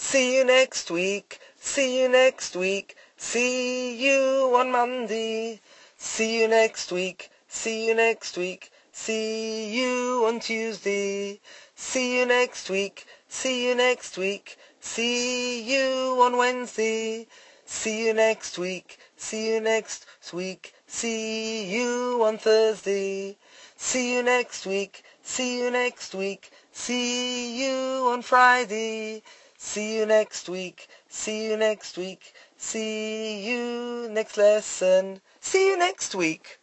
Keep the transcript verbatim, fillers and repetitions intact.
See you next week. See you next week. See you on Monday. See you next week. See you next week. See you on Tuesday. See you next week. See you next week. See you on Wednesday. See you next week. See you next week. See you on Thursday. See you next week. See you next week. See you on Friday. See you next week. See you next week. See you next lesson. See you next week.